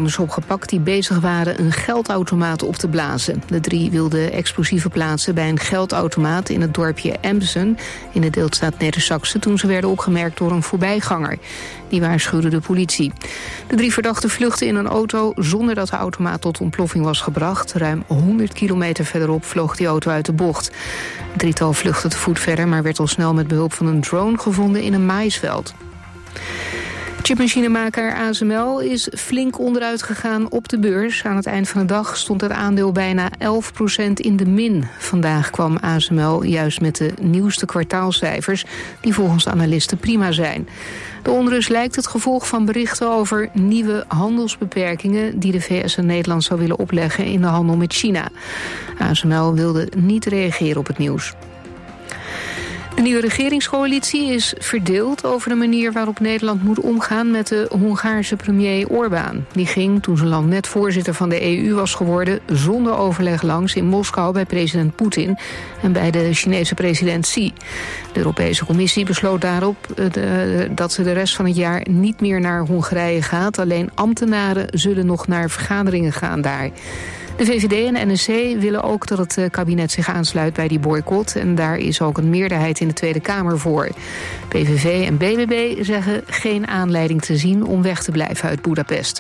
Nederlanders opgepakt die bezig waren een geldautomaat op te blazen. De 3 wilden explosieven plaatsen bij een geldautomaat in het dorpje Emsen in de deelstaat Neder-Saxe toen ze werden opgemerkt door een voorbijganger. Die waarschuwde de politie. De 3 verdachten vluchtten in een auto zonder dat de automaat tot ontploffing was gebracht. Ruim 100 kilometer verderop vloog die auto uit de bocht. Het drietal vluchtte te voet verder, maar werd al snel met behulp van een drone gevonden in een maïsveld. Chipmachinemaker ASML is flink onderuit gegaan op de beurs. Aan het eind van de dag stond het aandeel bijna 11% in de min. Vandaag kwam ASML juist met de nieuwste kwartaalcijfers, die volgens de analisten prima zijn. De onrust lijkt het gevolg van berichten over nieuwe handelsbeperkingen die de VS en Nederland zou willen opleggen in de handel met China. ASML wilde niet reageren op het nieuws. De nieuwe regeringscoalitie is verdeeld over de manier waarop Nederland moet omgaan met de Hongaarse premier Orbán. Die ging, toen zijn land net voorzitter van de EU was geworden, zonder overleg langs in Moskou bij president Poetin en bij de Chinese president Xi. De Europese Commissie besloot daarop dat ze de rest van het jaar niet meer naar Hongarije gaat. Alleen ambtenaren zullen nog naar vergaderingen gaan daar. De VVD en NSC willen ook dat het kabinet zich aansluit bij die boycott. En daar is ook een meerderheid in de Tweede Kamer voor. PVV en BBB zeggen geen aanleiding te zien om weg te blijven uit Boedapest.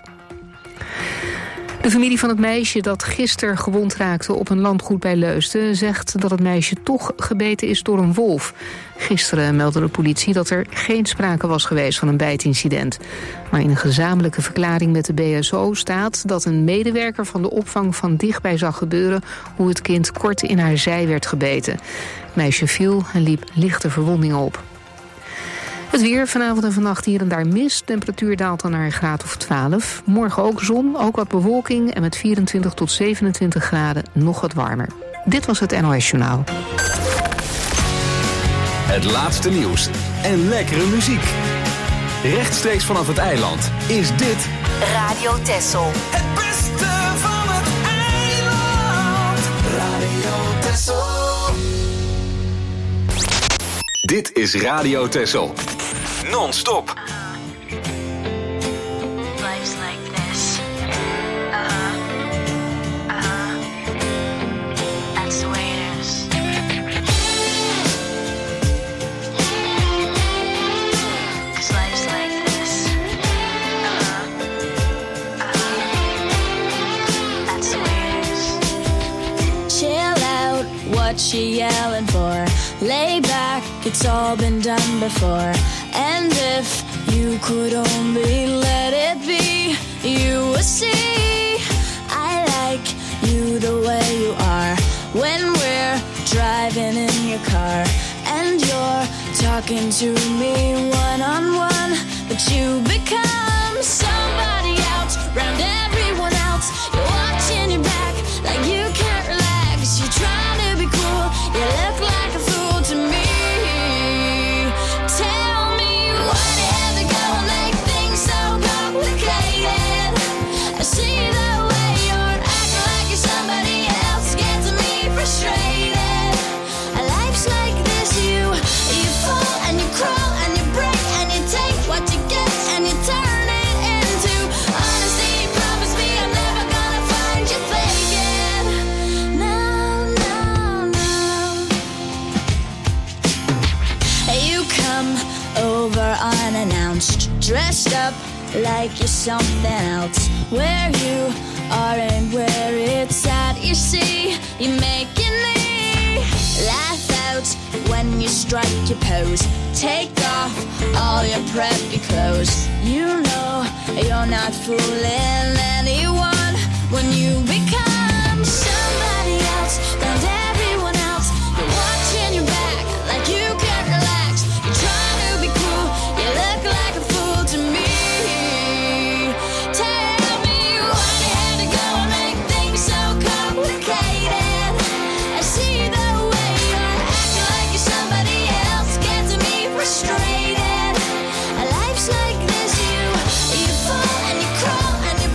De familie van het meisje dat gisteren gewond raakte op een landgoed bij Leusden zegt dat het meisje toch gebeten is door een wolf. Gisteren meldde de politie dat er geen sprake was geweest van een bijtincident. Maar in een gezamenlijke verklaring met de BSO staat dat een medewerker van de opvang van dichtbij zag gebeuren hoe het kind kort in haar zij werd gebeten. Het meisje viel en liep lichte verwondingen op. Het weer, vanavond en vannacht hier en daar mist. Temperatuur daalt dan naar een graad of 12. Morgen ook zon, ook wat bewolking en met 24 tot 27 graden nog wat warmer. Dit was het NOS Journaal. Het laatste nieuws en lekkere muziek. Rechtstreeks vanaf het eiland is dit Radio Texel. Het beste van het eiland. Radio Texel. Dit is Radio Texel. Non-stop. Life's like this. That's the way it is. 'Cause life's like this. That's the way it is. Chill out, what you yelling for? Lay back, it's all been done before. And if you could only let it be, you would see I like you the way you are. When we're driving in your car and you're talking to me one-on-one, but you become somebody else, round everyone else. You're watching your back like you can't relax. You're trying to be cool, you look like a fool to me. Tell me why do you have to go and make things so complicated? I see the way you're acting like you're somebody else, gets me frustrated. Life's like this, you fall and you crawl and you break and you take what you get and you turn it into honesty. Promise me I'm never gonna find you faking. No, no, no. You come over unannounced, dressed up like you're something else. Where you are and where it's at, you see, you're making me laugh out when you strike your pose. Take off all your preppy clothes. You know you're not fooling anyone when you become somebody else, and everyone else. You're watching your back like you can't relax. You're trying to be cool, you look like a fool to me. Tell me why you had to go and make things so complicated. I see the way you're acting like you're somebody else, gets me frustrated. Life's like this, you fall and you crawl and you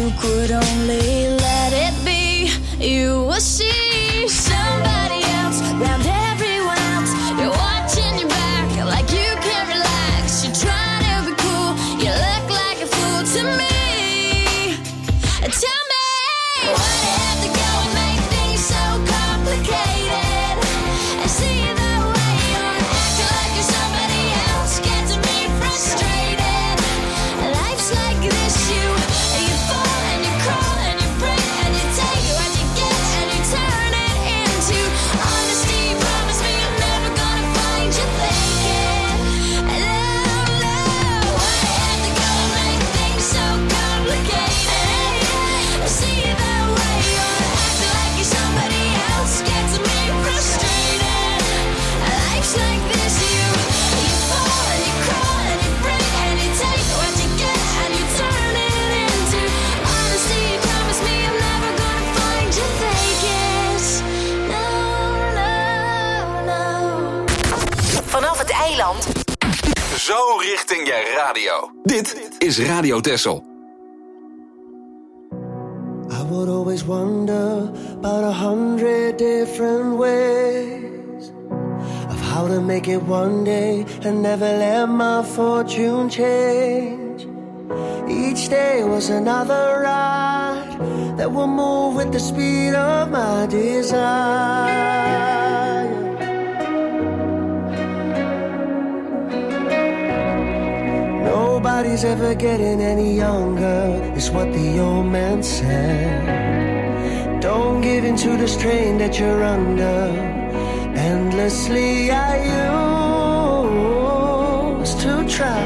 you could only let it be, you will see somebody else around everyone else. You're watching your back like you can't relax. You're trying to be cool, you look like a fool to me. Tell me, why do you have to go and make things so complicated? And see the way you're acting like you're somebody else, gets me frustrated. Life's like this, you fall and you crawl and you break and you take what you get and you turn it into honesty. Promise me you're never gonna find you faking. No, no, why do you have to go and make things so complicated? See the way you're acting like you're somebody else, gets me frustrated. Life's like this, you fall and you crawl and you break and you take what you get and you turn it into honesty. Promise me I'm never gonna find you faking. No, no, no. Vanaf het eiland. Zo richting je radio. Dit is Radio Texel. I would always wonder about 100 different ways of how to make it one day and never let my fortune change. Each day was another ride that will move with the speed of my desire. Nobody's ever getting any younger, is what the old man said. Don't give in to the strain that you're under. Endlessly I used to try.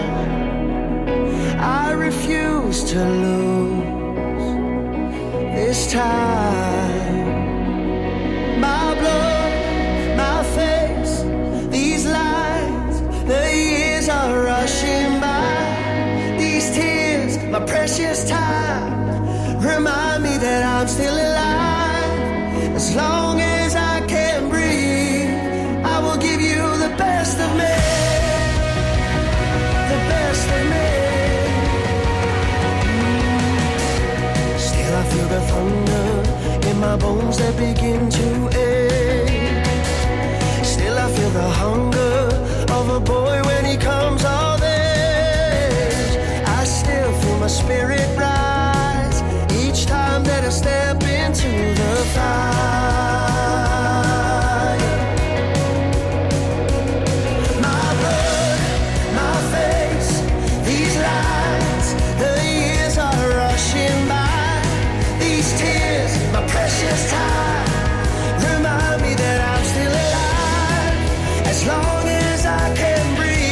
I refuse to lose this time. My blood, my face, these lines, the years are rushing by. These tears, my precious time, remind me that I'm still alive. As long as I can breathe, I will give you the best of me. The best of me. Still I feel the thunder in my bones that begin to ache. Still I feel the hunger of a boy when he comes of age. I still feel my spirit rise each time that I step into the fire. My blood, my face, these lines, the years are rushing by. These tears, my precious time, remind me that I'm still alive. As long as I can breathe,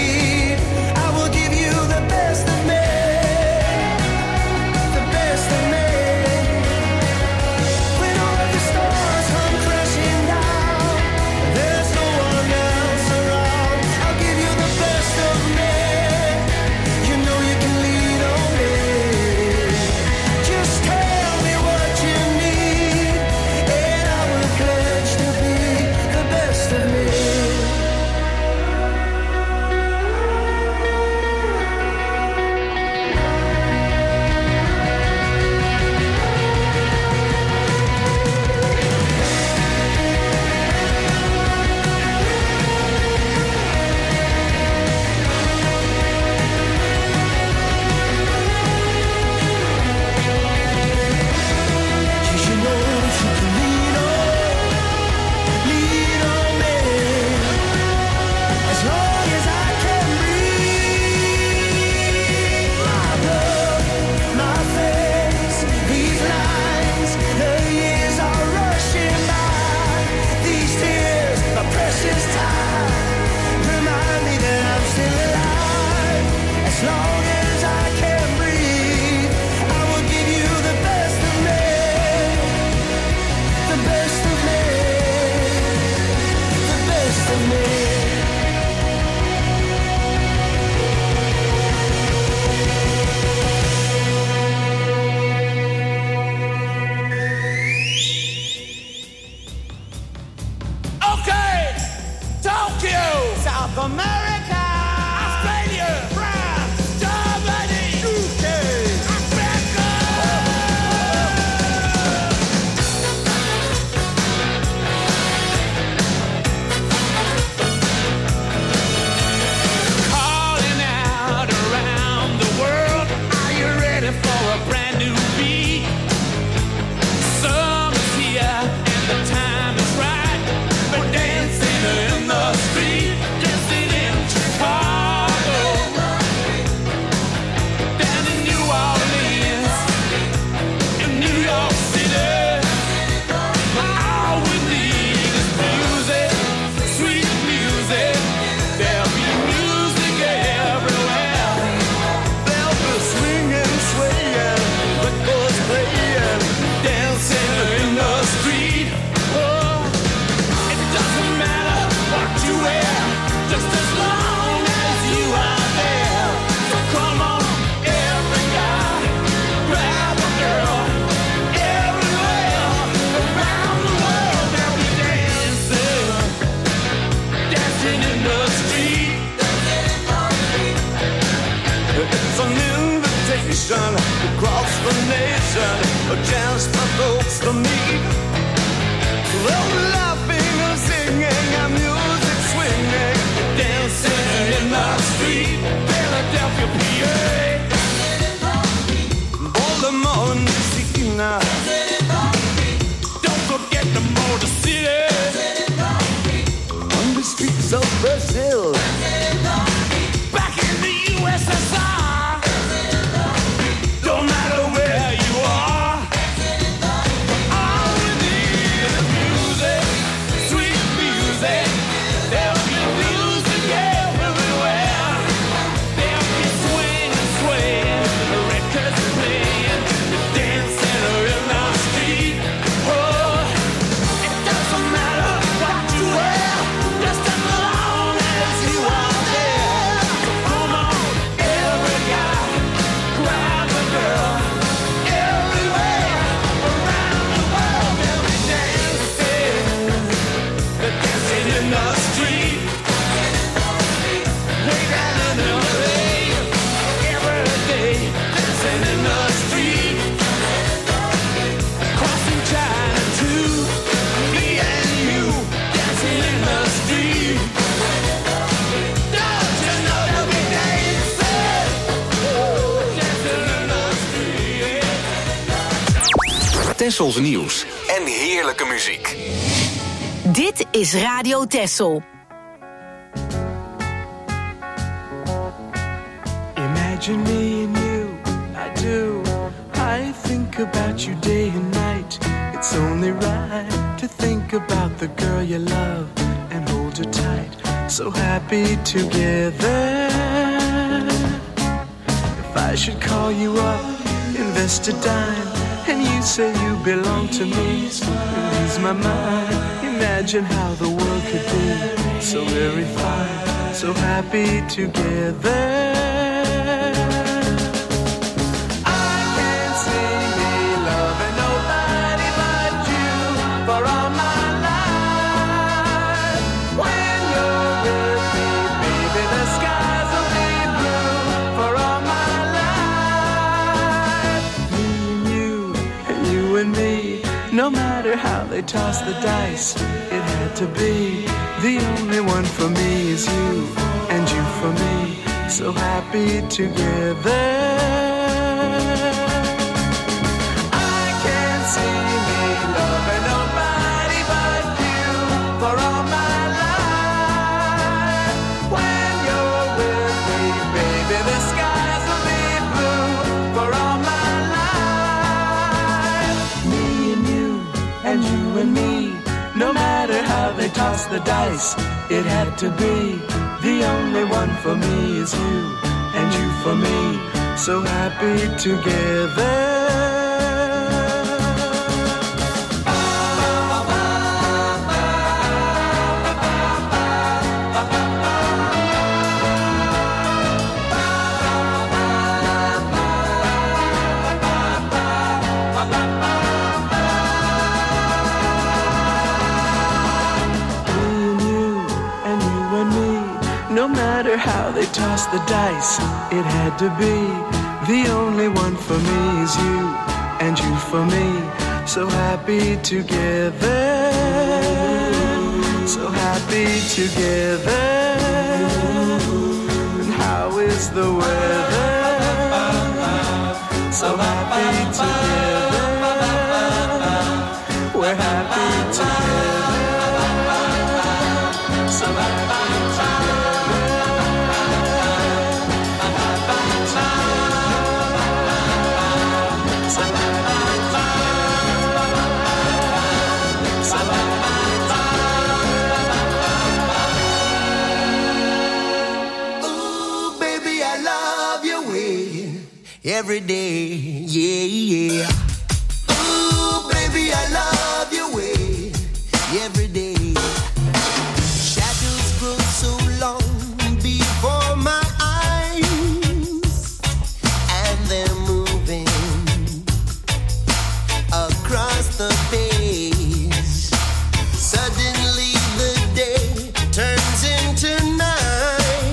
celebration, just for folks to meet. Oh, laughing and singing and music swinging, dancing in the street, Philadelphia, PA. Baltimore, Messina. Don't forget the Motor City. On the streets of Brazil. Back in the USSR. Don't matter where you are. All we need is music, sweet music. There'll be music everywhere. There'll be swing and swaying, the records playing, dancing in the street. Oh, it doesn't matter what you wear, just as long as you are there. So come on, every guy, grab a girl. Everywhere around the world, they'll be dancing. They're dancing in the street. Way down in LA, every day, dancing in the street. Crossing China too, me and you, dancing in the street. Don't you know that we dancing, dancing in the street. Tessels nieuws en heerlijke muziek. Dit is Radio Tessel. Imagine me and you, I do. I think about you day and night. It's only right to think about the girl you love and hold her tight. So happy together. If I should call you up, invest a dime, and you say you belong to me, ease my mind. Imagine how the world could be so very fine, so happy together. I can't see me loving nobody but you for all my life. When you're with me, baby, the skies will be blue for all my life. Me and you and me, no matter how they toss the dice, it had to be. The only one for me is you, and you for me, so happy together. I can't see me loving nobody but you for all my life. When you're with me, baby, the skies will be blue for all my life. Me and me, no matter how they toss the dice, it had to be. The only one for me is you, and you for me, so happy together. No matter how they toss the dice, it had to be. The only one for me is you, and you for me, so happy together. So happy together. And how is the weather? So happy together. We're happy together. So happy together. Every day, yeah, yeah. Ooh, baby, I love your way. Every day. Shadows grow so long before my eyes, and they're moving across the page. Suddenly the day turns into night.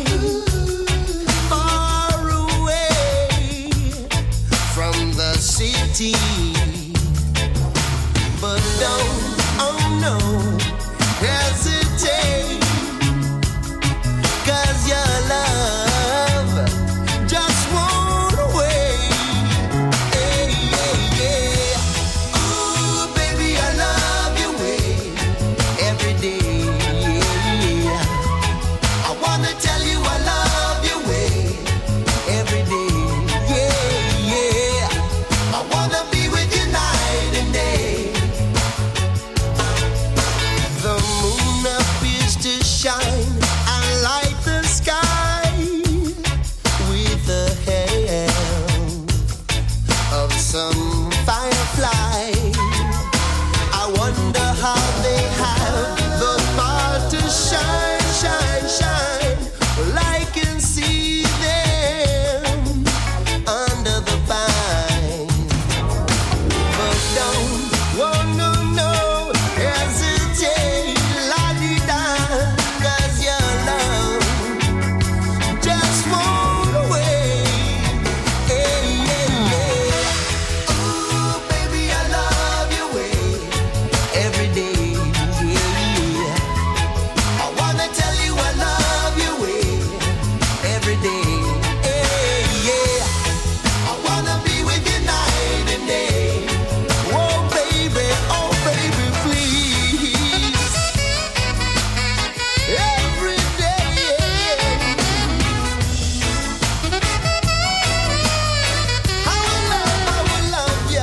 See But don't, oh no, hesitate, 'cause your love just won't wait. Hey, yeah, yeah. Ooh, baby, I love your way every day. Yeah. I wanna tell you I love your way every day. Yeah, yeah. I wanna be with you night and day. The moon appears to shine and light the sky with the help of some firefly. I wonder how they have the power to shine, shine, shine. Well, I can see them under the pine. But don't, oh no, no, hesitate, la-di-da, 'cause your love just won't wait. Hey, yeah, yeah. Ooh, baby, I love your way every day. Yeah. I wanna tell you I love your way every day. Hey, yeah. I wanna be with you night and day. Oh baby, please. Every day. I will love you.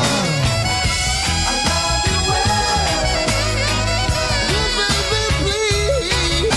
I love you well. Oh baby, please.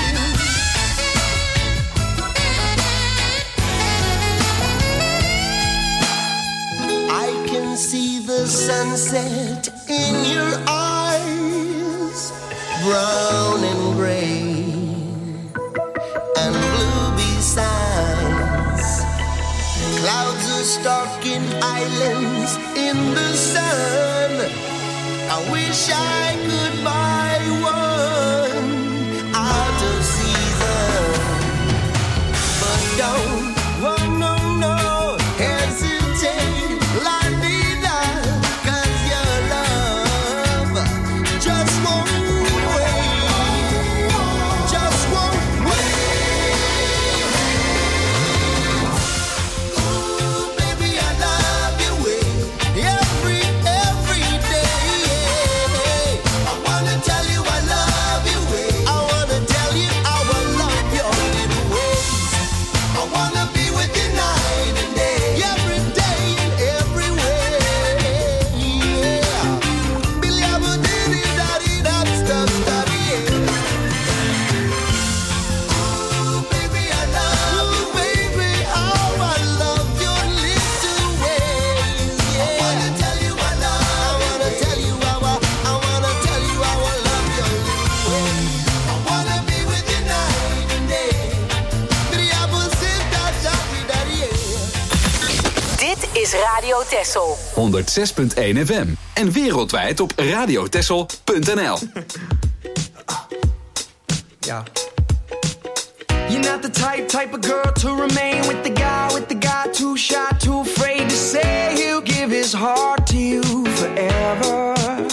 I can see the sunset in your eyes, brown and gray and blue besides. Clouds are stalking islands in the sun. I wish I could buy one out of season. But don't, oh no, no, hesitate, la-di-da, 'cause your love just won't wait, just won't wait. Ooh, baby, I love your way every day. I wanna tell you I love your way. I wanna tell you how I love your little ways. I wanna be with you night and day, every day and every way. Yeah. Billy, I would diddy-daddy-dab, stuff-daddy, yeah. Ooh, baby, I love you, baby, how I love your little ways. Yeah. I wanna tell you I love. I wanna tell you how I wanna tell you how I love your little ways. I wanna be with you night and day. Billy, I would sit-da-daddy-daddy, yeah. Dit is Radio Texel. 106.1 FM. En wereldwijd op radiotessel.nl. Yeah. You're not the type of girl to remain with the guy too shy, too afraid to say he'll give his heart to you forever.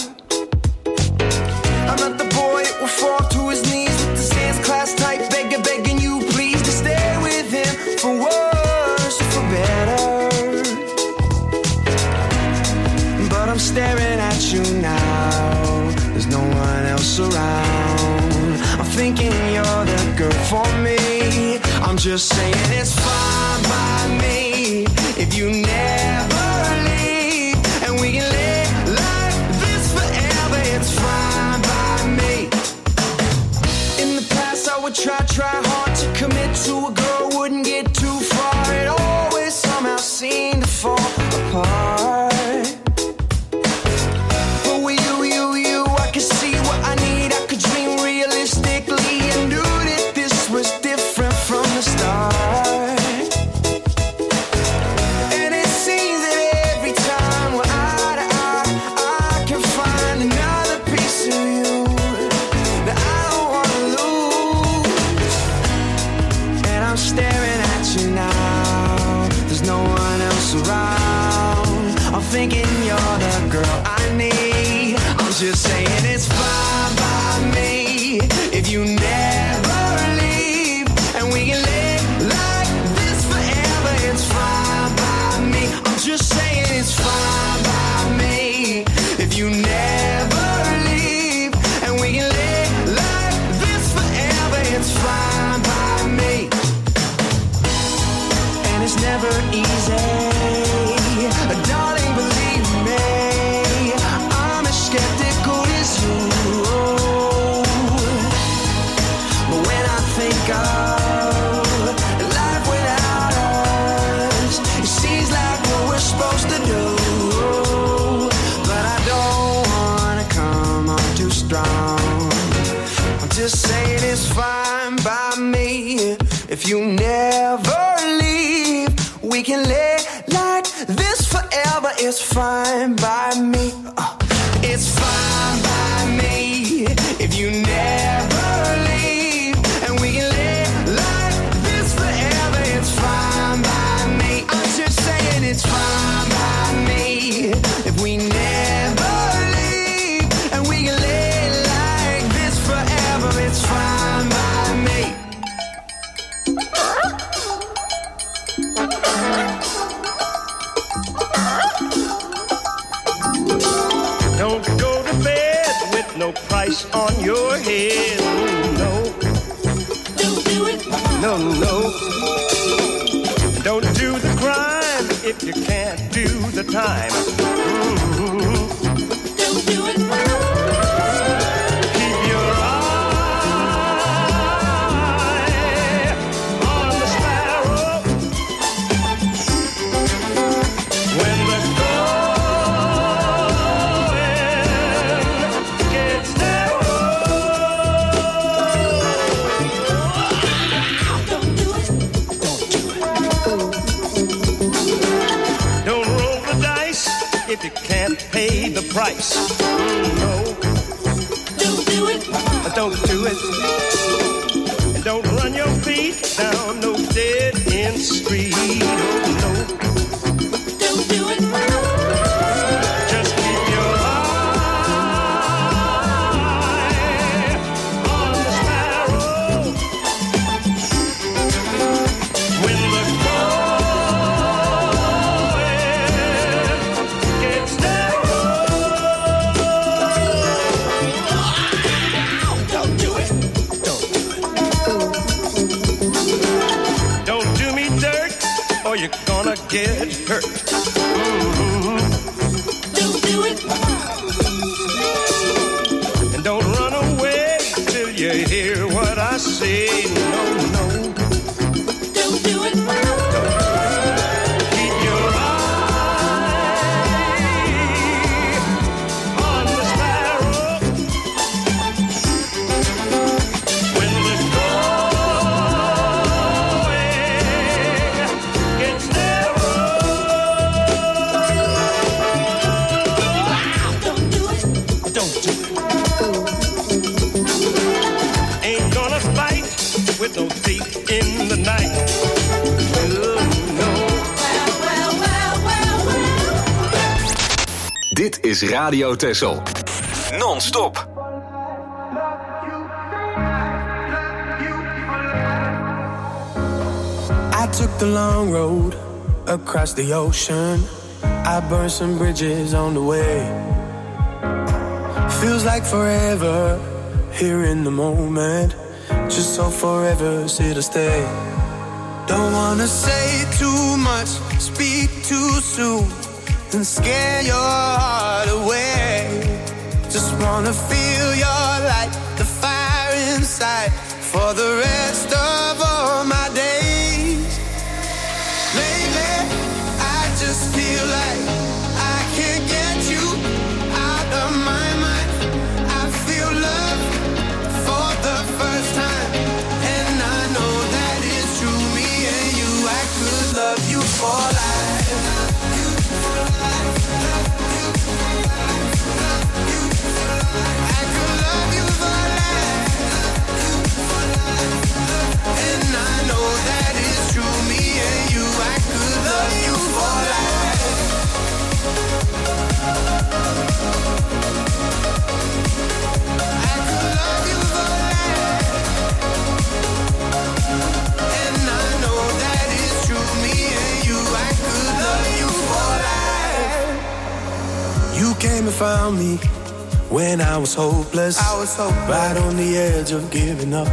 I'm not the boy that will fall to his knees with the dance class type, begging you please to stay with him for worse or for better. But I'm staring at you now, there's no one else around. I'm thinking you're the girl for me. I'm just saying it's fine by me if you never leave, and we can live like this forever. It's fine by me. In the past I would try hard to commit to a girl, wouldn't get too far. It always somehow seemed to fall apart. But with you, I could see what I need. I could dream realistically and knew that this was different from the start. And it seems that every time we're eye to eye, I can find another piece of you that I don't wanna lose. thinking you're the girl I need. I'm just saying it's fine by me if you never leave, and we can live like this forever. It's fine by me. I'm just saying it's fine by me if you never leave, and we can live like this forever. It's fine by me. And it's never easy, darling, believe me. I'm as skeptical as you. But when I think of life without us, it seems like what we're supposed to do. But I don't wanna come on too strong. I'm just saying it's fine by me if you never leave. We can live like this forever. It's fine by me. It's fine by me if you never leave, and we can live like this forever. It's fine by me. I'm just saying it's fine by me if we never leave, and we can live like this forever. It's fine by me. Don't go to bed with no price on your head. No, don't do it. No, no. Don't do the crime if you can't do the time. Don't do it. Keep your eye on the sparrow. When the if you can't pay the price. No, don't do it. Don't do it. And don't run your feet down no dead end street. Oh no, don't do it. Just keep your eye on the sparrow. When the you're gonna get hurt. Don't do it. And don't run away till you hear what I say. No, no. Don't do it. Keep your eye on the sparrow. When the gets don't do it. Don't do it. Ain't gonna fight with no thief in the night. No. Dit is Radio Texel. Non-stop. I took the long road across the ocean. I burned some bridges on the way. Feels like forever here in the moment. Just so forever's here to stay. Don't wanna say too much, speak too soon, and scare your heart away. Just wanna feel your light, the fire inside, for the rest of all my days. Lately, I just feel like I can't get you out of my mind. I feel love for the first time, and I know that it's true. Me and you, I could love you for life. I could love you for life. You came and found me when I was hopeless. Right on the edge of giving up.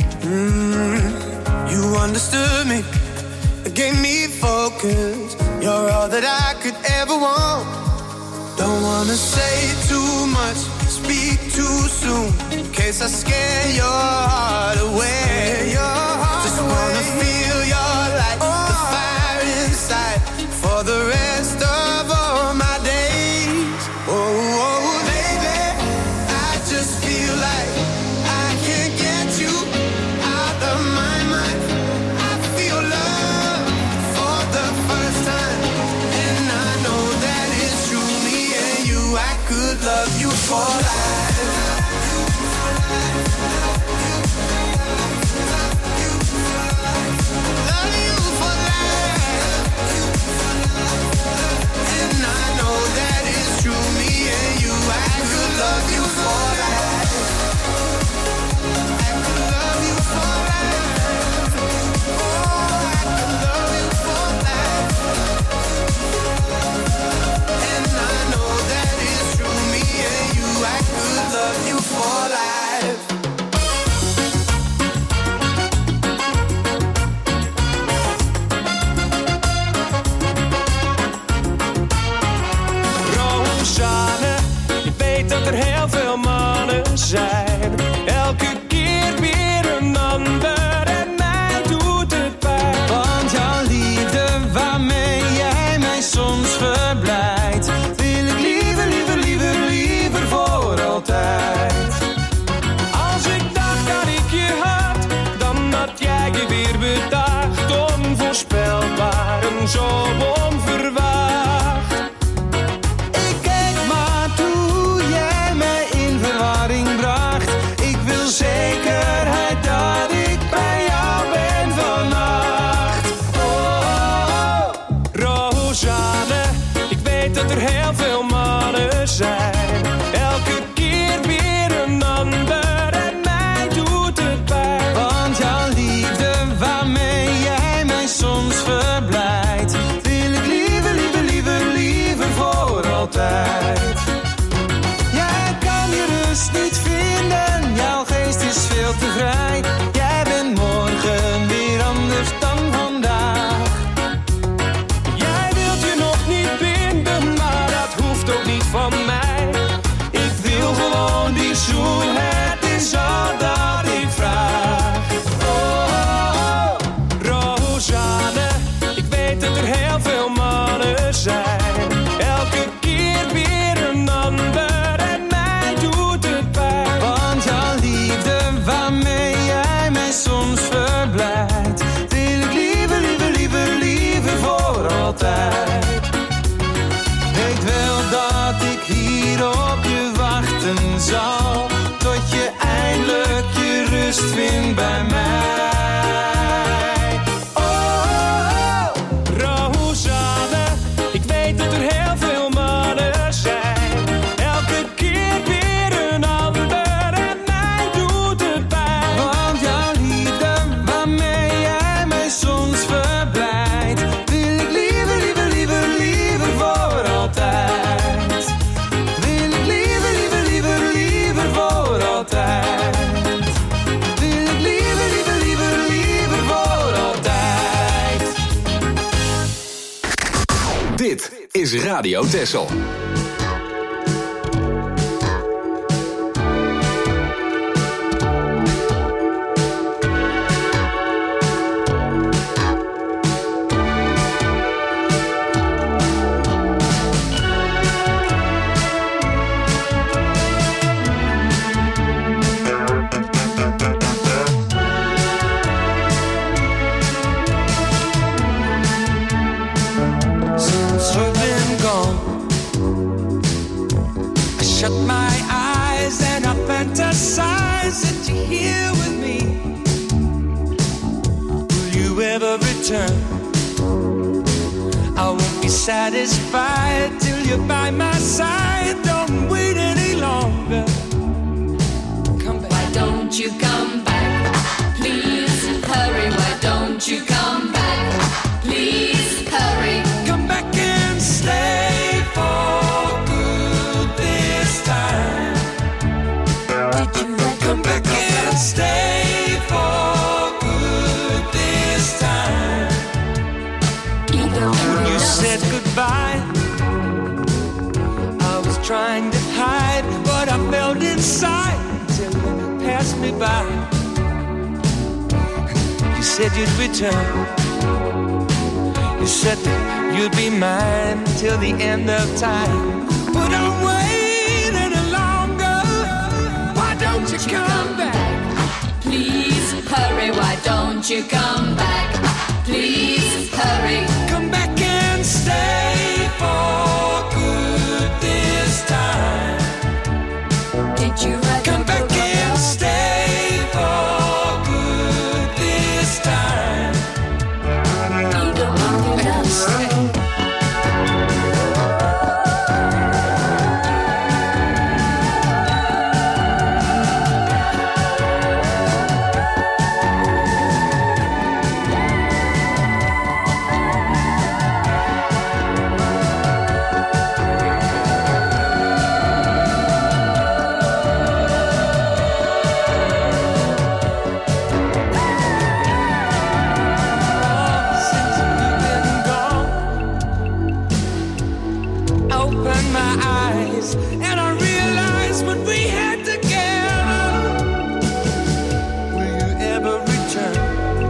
You understood me, gave me focus. You're all that I could ever want. Don't wanna say too much, speak too soon, in case I scare your heart away. Just wanna feel your light, the fire inside, for the rest of all my days. Oh, baby, I just feel like I can't get you out of my mind. I feel love for the first time, and I know that it's true. Me and you, I could love you for life. Love you for life. And I know that it's true. Me and you, I could love you for life. I could love you for life. Oh, I could love you for life. And I know that it's true. Me and you, I could love you for life. Rosanne, je weet dat er heel veel mannen zijn. Elke keer weer een ander en mij doet het pijn. Want jouw liefde waarmee jij mij soms verblijdt, wil ik liever, liever, liever, liever voor altijd. Als ik dacht dat ik je had, dan had jij je weer bedacht. Onvoorspelbaar en zo onverwacht. Ik keek maar toe jij mij in verwarring bracht. Ik wil zekerheid dat ik bij jou ben vannacht. Oh, Rosanne, ik weet dat er heel veel mannen zijn. Elke keer weer een ander en mij doet het pijn. Want jouw liefde waarmee jij mij soms verblijdt, wil ik liever, liever, liever, liever voor altijd. Jij kan je rust niet vinden, jouw geest is veel te vrij. Jij bent morgen weer anders dan vandaag. Jij wilt je nog niet binden, maar dat hoeft ook niet van mij. Ik wil gewoon die zoen, het is al dat ik vraag. Oh, Rosanne, ik weet dat er heel veel mannen zijn. Elke keer weer een ander en mij doet het pijn. Want jouw liefde waarmee jij mij soms verblijdt, wil ik liever, liever, liever, liever voor altijd. Weet wel dat ik hier op je wachten zal, tot je eindelijk je rust vindt bij mij. Oh, Rosanne, ik weet dat er heel veel mannen zijn. Elke keer weer een ander en mij doet het pijn. want jouw liefde waarmee jij mij soms verblijdt, wil ik liever, liever, liever, liever voor altijd. Wil ik liever, liever, liever, liever voor altijd. Wil ik liever, liever, liever, liever voor altijd. Dit is Radio Texel. Since you've been gone, I shut my eyes and I fantasize that you're here with me. Will you ever return? I won't be satisfied till you're by my side. Don't wait any longer. Come back. Why don't you come back? Please hurry. Why don't you come back? Please hurry. Come back and stay for good. trying to hide what I felt inside till you passed me by. You said you'd return. You said that you'd be mine till the end of time. But I'm waiting any longer. Why don't you come back? Please hurry, why don't you come back? Please hurry. Come back and stay for good this time. Did you write Come back and stay for good this time. Ego in the dust. And I realized what we had together. Will you ever return?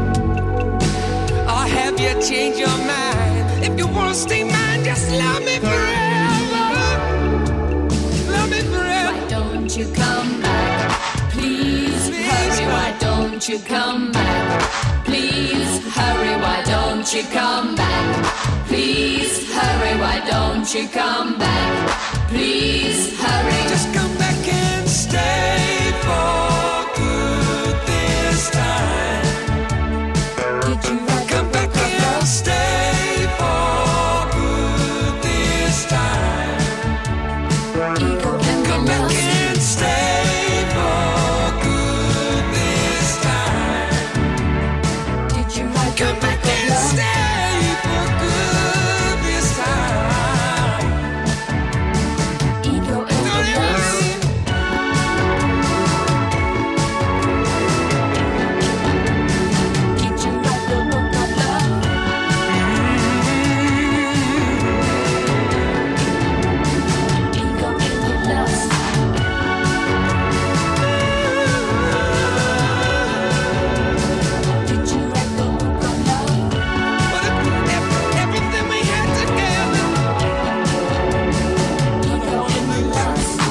Or have you changed your mind? If you wanna stay mine, just love me forever. Love me forever. Why don't you come back? Please hurry, why don't you come back? Please hurry, why don't you come back? Please hurry, why don't you come back? Please hurry. Just come back and stay for good this time. Did you write Come back and stay for good this time. Ego and Come back lust? and stay for good this time. Did you write Come back and stay for good this time. Ego and lust? Did you write the book of love? Ego and lust. Did you write the book of love? Everything we had together. Ego and lust.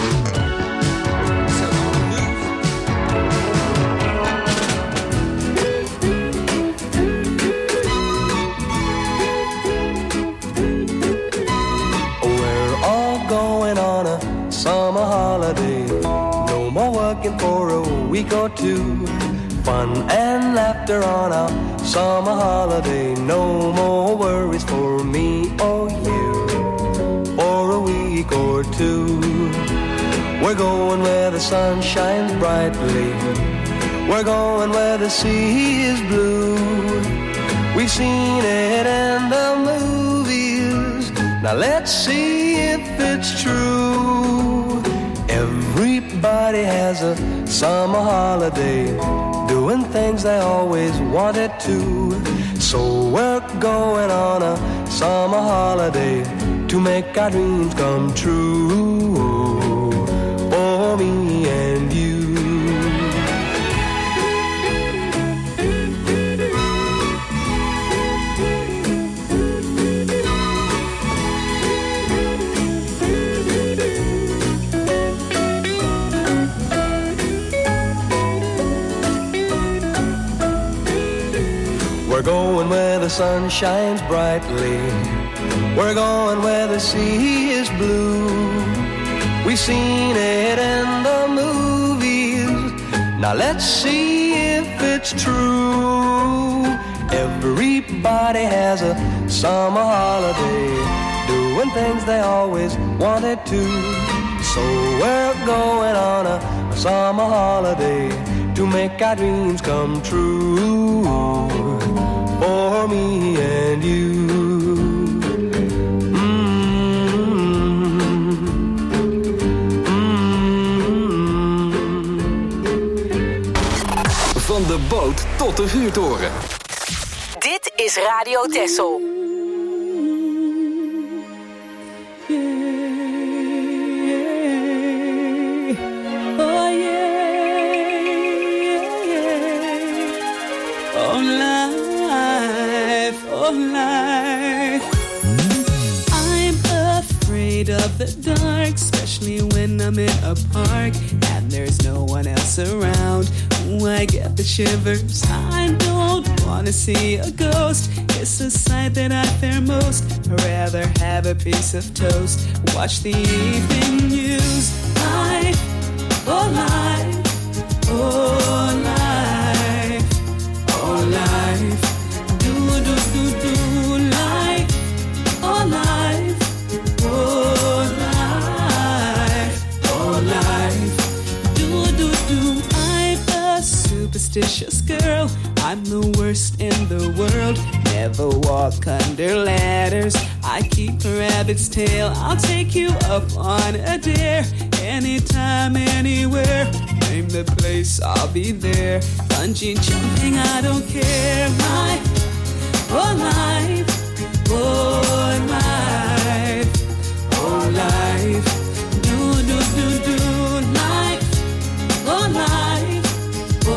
We're all going on a summer holiday. No more working for a week or two. Fun and laughter on our summer holiday. No more worries for me or you. For a week or two. We're going where the sun shines brightly. We're going where the sea is blue. We've seen it in the movies. Now let's see if it's true. Everybody has a summer holiday, doing things they always wanted to. So we're going on a summer holiday to make our dreams come true. For me and you. We're going where the sun shines brightly. We're going where the sea is blue. We've seen it in the movies. Now let's see if it's true. Everybody has a summer holiday, doing things they always wanted to. So we're going on a summer holiday to make our dreams come true. For me and you. Van de boot tot de vuurtoren. Dit is Radio Texel. dark, especially when I'm in a park and there's no one else around. Ooh, I get the shivers. I don't wanna see a ghost. It's a sight that I fear most. I'd rather have a piece of toast, watch the evening news. Life, oh life, oh life, oh life. Do do do do life, oh life, oh life, oh life. Do do do. I'm a superstitious girl. I'm the worst in the world. Never walk under ladders. I keep a rabbit's tail. I'll take you up on a dare. Anytime, anywhere. Name the place, I'll be there. Bungee jumping, I don't care. Life, oh life, oh life, oh life. Do do do do life, oh life, oh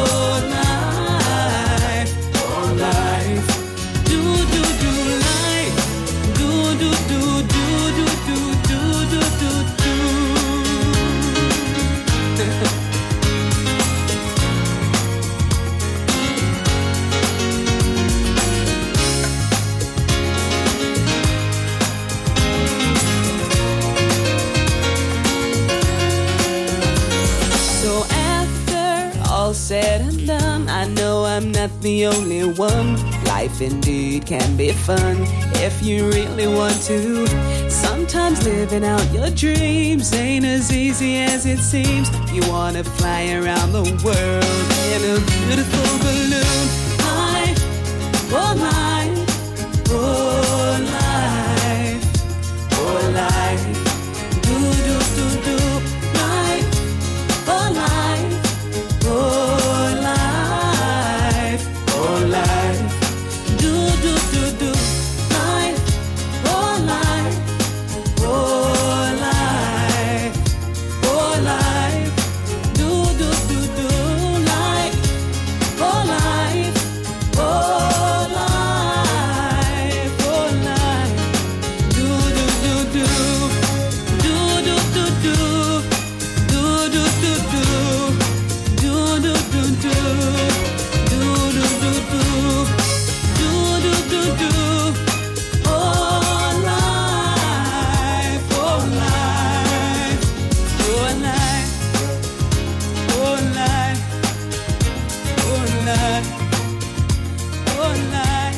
life, oh life. Do do do life, do do do do do do do do do do. So after all said and done, I know I'm not the only one. Life indeed can be fun if you really want to. Sometimes living out your dreams ain't as easy as it seems. You wanna fly around the world in a beautiful balloon. Life, oh life, oh life, oh life. Do do do do life, oh life, oh life, oh life. Do do do do life, oh life, oh life, oh life. Do do do do life, oh life, oh life, oh life. Do do do do, do do do do, do do do do, do do do do, do do do do. Do do do do, oh life, oh life, oh life, oh life, oh life, oh life.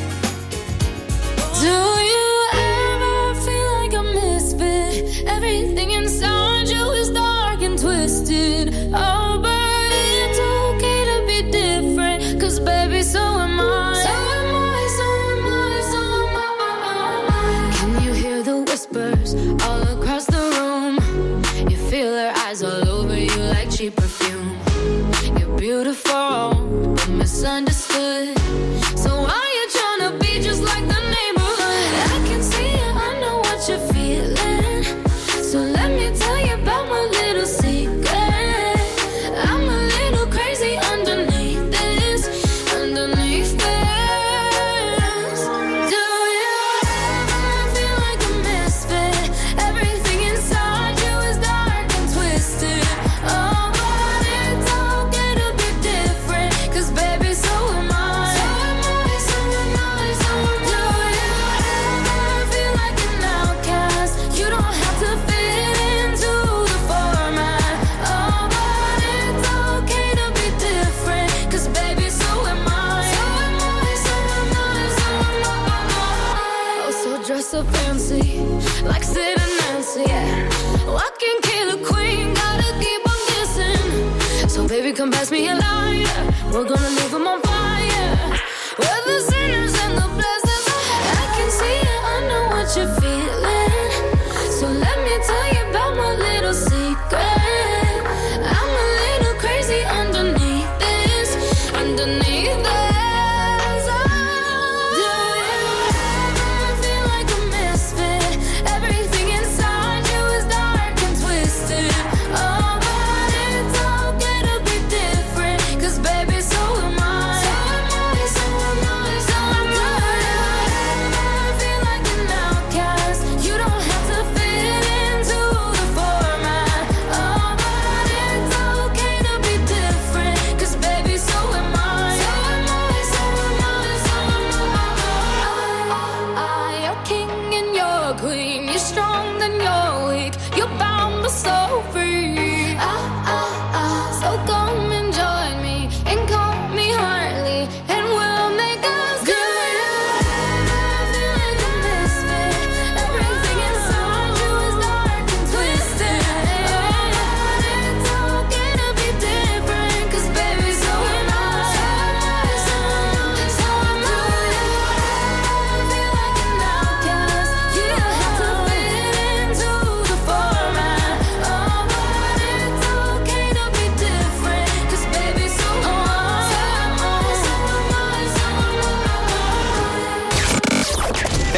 Do you ever feel like a misfit? Everything inside you is dark and twisted. Oh, but it's okay to be different, 'cause baby, so am I. So am I, so am I, so am I. Can you hear the whispers all across the room? You feel her eyes all over you like cheap perfume. You're beautiful, but misunderstood. So why you tryna be just like the neighborhood? I can see it, I know what you're feeling. So let me tell you about my little secret. I'm a little crazy underneath this, underneath this. Do you ever feel like a misfit? Everything inside you is dark and twisted. Oh, but it's okay to be different, 'cause baby, so am I. So am I, so am I, so am I. Do you ever feel like an outcast? You don't have to fit into the format. Oh, but it's okay to be different, 'cause baby, so am I. So am I, so am I, so am I. Oh, so dress so fancy, like Sid and Nancy, yeah. Oh, I can kill a queen, gotta keep on kissing. So baby, come pass me a lighter, we're gonna leave 'em on fire. We're the sinners and the blessings. I can see it, I know what you're feeling. So let me tell you about my little secret. I'm a little crazy underneath this, underneath this. Do you ever feel like a misfit? Everything inside you is dark and twisted. Oh, but it's okay to be different, 'cause baby, so am I.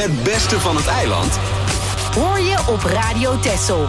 Het beste van het eiland Hoor je op Radio Texel.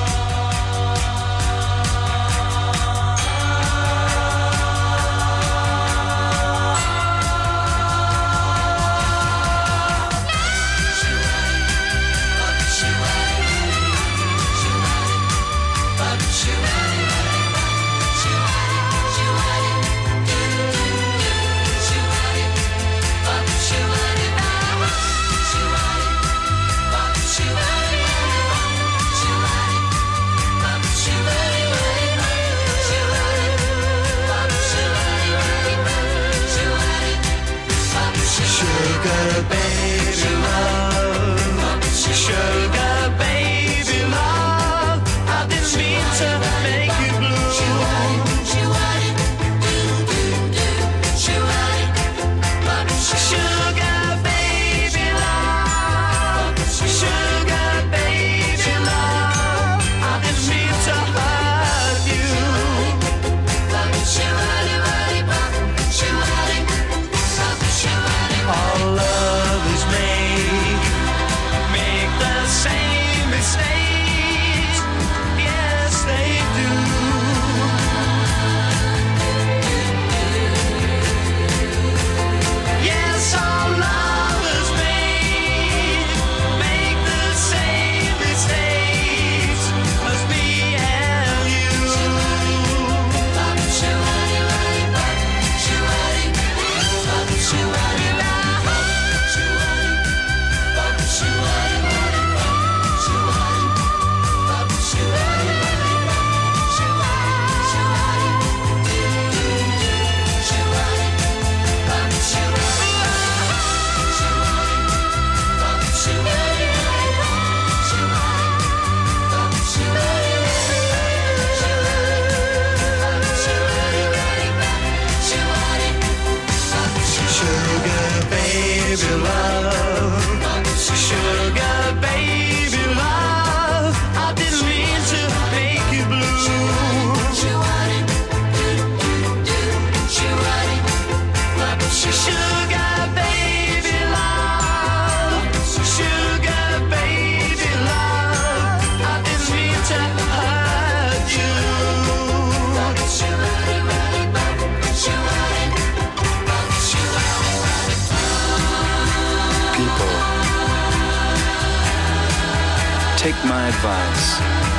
Take my advice.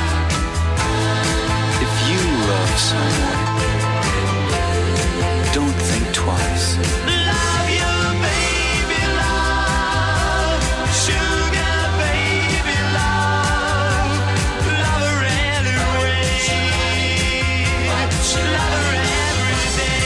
If you love someone, don't think twice. Love you, baby, love. Sugar, baby, love. Love her anyway. Love her every day.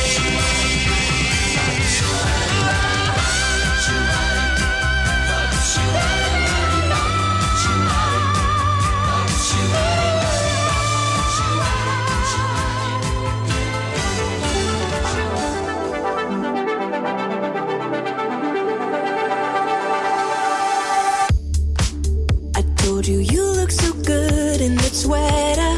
You look so good in that sweater.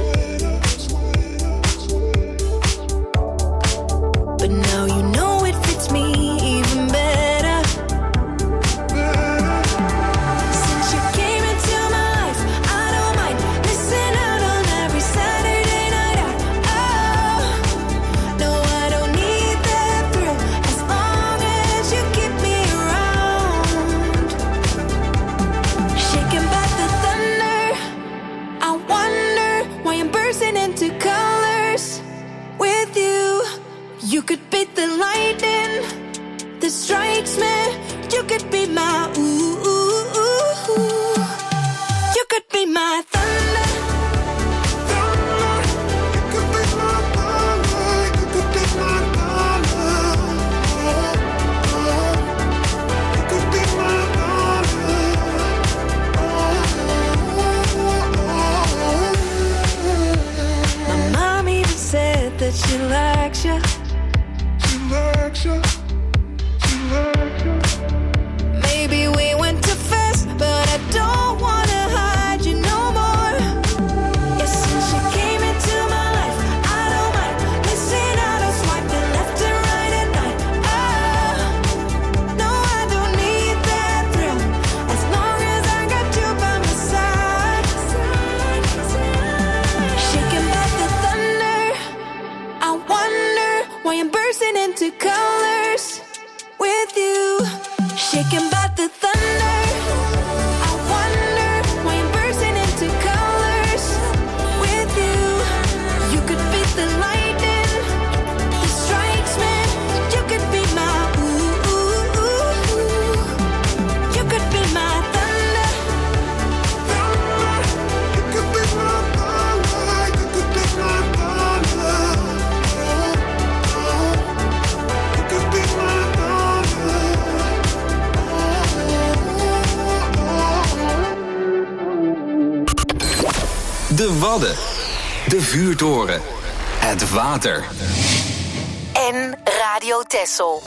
But now you know it fits me even better. Since you came into my life, I don't mind missing out on every Saturday night out. Oh, no, I don't need that thrill as long as you keep me around. Shaking back the thunder, I wonder why I'm bursting into colors with you. You could be the lightning that strikes me. You could be my ooh, ooh, ooh, ooh. You could be my thunder. You could be my thunder. You could be my thunder. You could be my thunder. My mom even said that she likes you. She likes you. She likes you. Maybe we went too fast, but I don't wanna hide you no more. Yeah, since you came into my life, I don't mind missing out on swiping left and right at night. Oh, no, I don't need that thrill Wadden, de vuurtoren, het water. En Radio Texel.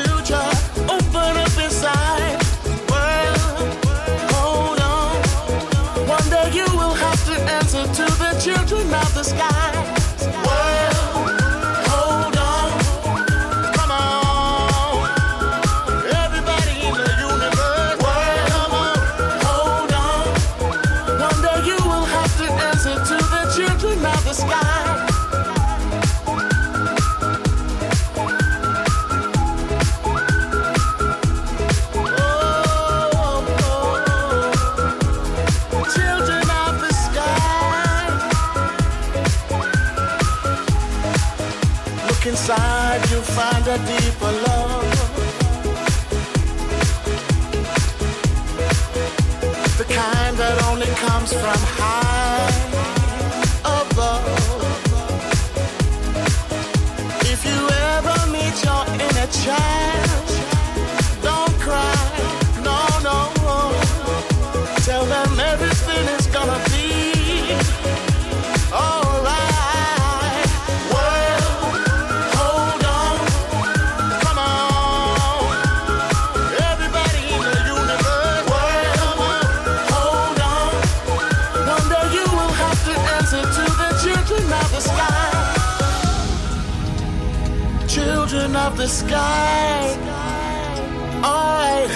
Open up inside, world, hold on. answer to the children of the sky. World, hold on, come on. Everybody in the universe, world, come on, hold on. One day you will have to answer to the children of the sky. Inside you'll find a deeper love, the kind that only comes from high above. If you ever meet your inner child, don't cry, no, no. Tell them everything is gonna be alright. Children of the sky, alright.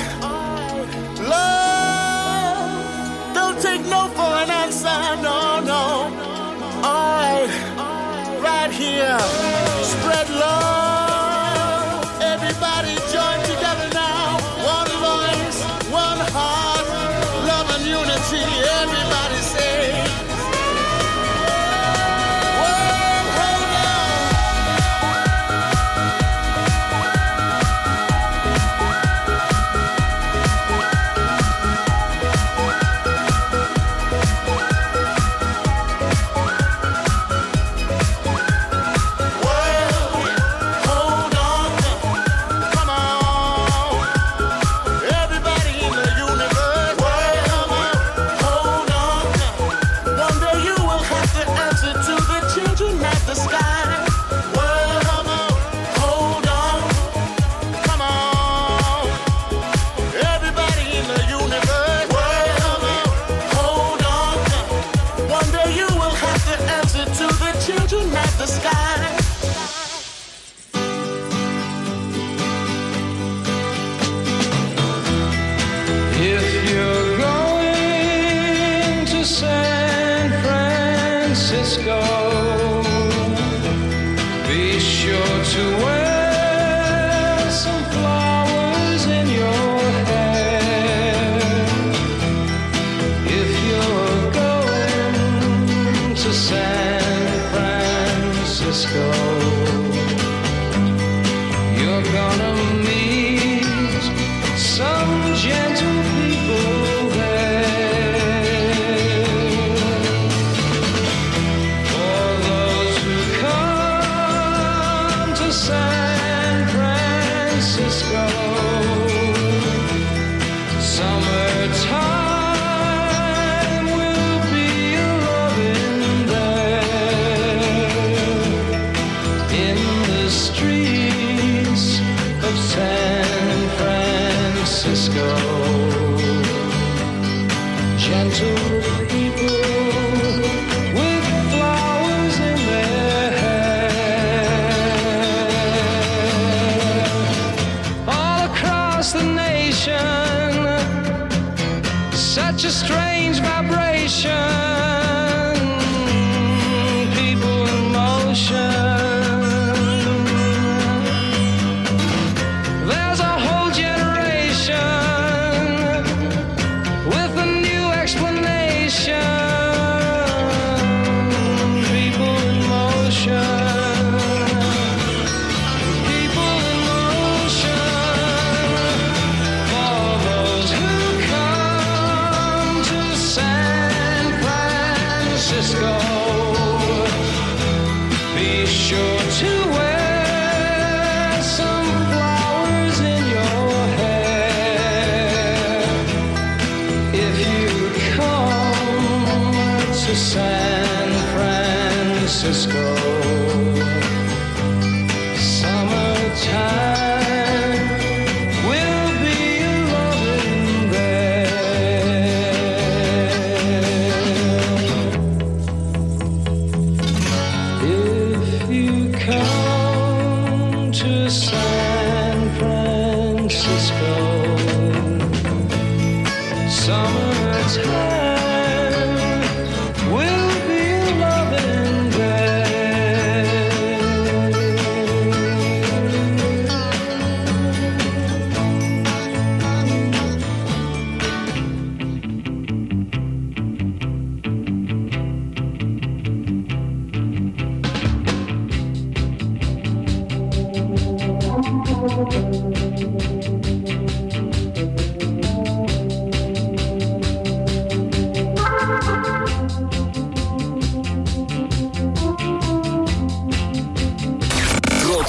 Love, don't take no for an answer, no, no. Alright, right here, spread love. Everybody join together now. One voice, one heart, love and unity. Everybody say.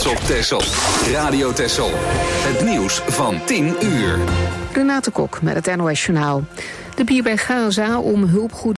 trots op Texel. Radio Texel. Het nieuws van 10 uur. Renate Kok met het NOS Journaal. De pier bij Gaza om hulpgoederen